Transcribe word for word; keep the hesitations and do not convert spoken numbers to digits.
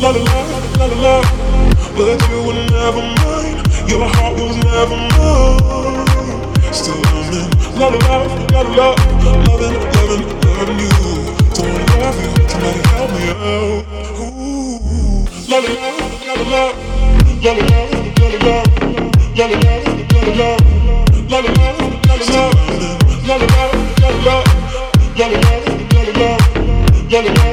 La la la, la la la, but you were never mine. Your heart was never mine. Still loving, la la la, la la la, loving, loving, loving you. Don't love you, somebody help me out. Ooh, la la la, la la la, la la la, la la la, la la la, la la la, la la la, la la la, la la la, la la la, la la la, la la la, la la la.